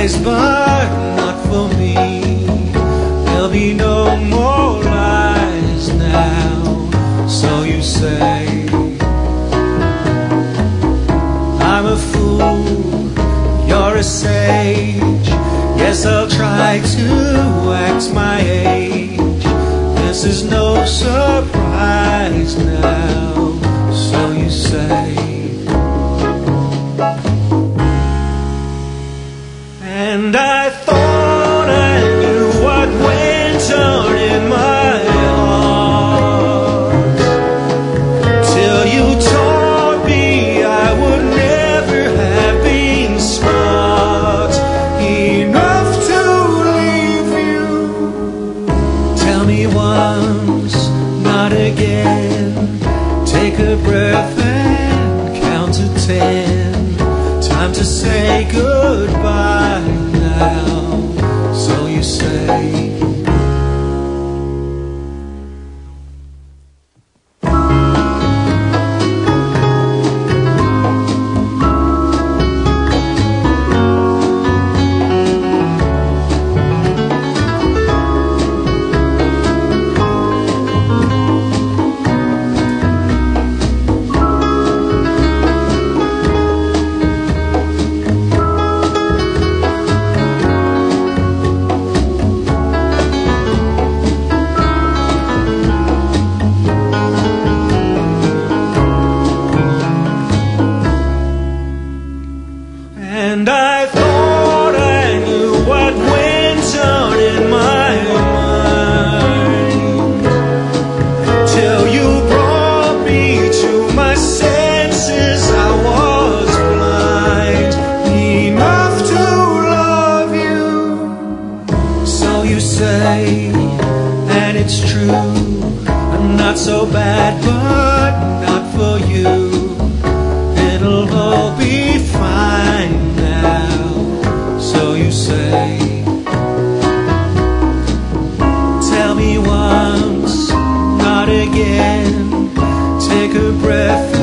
lies, but not for me. There'll be no more lies now, so you say. I'm a fool, you're a sage. Yes, I'll try to act my age. This is no surprise now, so you say. And I thought I knew what went on in my heart, till you told me I would never have been smart enough to leave you. Tell me once, not again. Take a breath and count to 10. Time to say goodbye now, so you say. And I thought I knew what went on in my mind, till you brought me to my senses. I was blind enough to love you, so you say. And it's true, I'm not so bad, but not for you. It'll all be fine now, so you say. Tell me once, not again. Take a breath